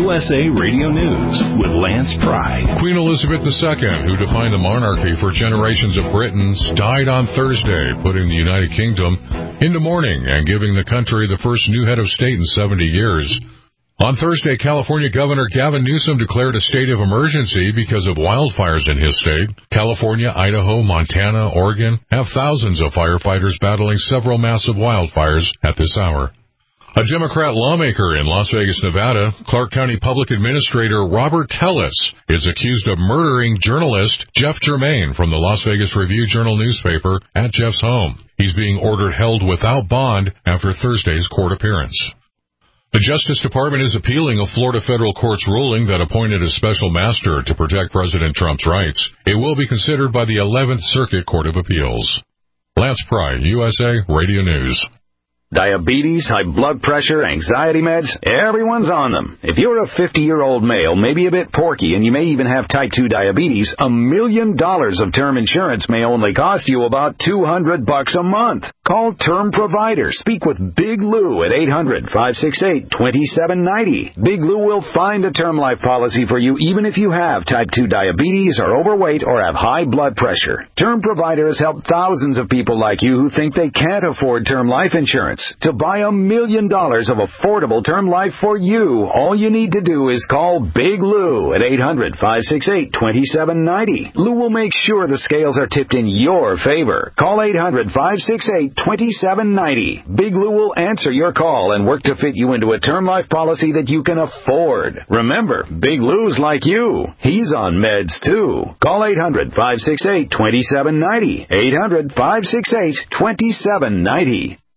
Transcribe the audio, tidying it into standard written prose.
USA Radio News with Lance Pry. Queen Elizabeth II, who defined the monarchy for generations of Britons, died on Thursday, putting the United Kingdom into mourning and giving the country the first new head of state in 70 years. On Thursday, California Governor Gavin Newsom declared a state of emergency because of wildfires in his state. California, Idaho, Montana, Oregon have thousands of firefighters battling several massive wildfires at this hour. A Democrat lawmaker in Las Vegas, Nevada, Clark County Public Administrator Robert Tellis, is accused of murdering journalist Jeff Germain from the Las Vegas Review-Journal newspaper at Jeff's home. He's being ordered held without bond after Thursday's court appearance. The Justice Department is appealing a Florida federal court's ruling that appointed a special master to protect President Trump's rights. It will be considered by the 11th Circuit Court of Appeals. Lance Pry, USA Radio News. Diabetes, high blood pressure, anxiety meds, everyone's on them. If you're a 50-year-old male, maybe a bit porky, and you may even have type 2 diabetes, $1 million of term insurance may only cost you about $200 a month. Call Term Provider. Speak with Big Lou at 800-568-2790. Big Lou will find a term life policy for you even if you have type 2 diabetes, are overweight, or have high blood pressure. Term Provider has helped thousands of people like you who think they can't afford term life insurance. To buy $1 million of affordable term life for you, all you need to do is call Big Lou at 800-568-2790. Lou will make sure the scales are tipped in your favor. Call 800-568-2790. Big Lou will answer your call and work to fit you into a term life policy that you can afford. Remember, Big Lou's like you. He's on meds, too. Call 800-568-2790. 800-568-2790.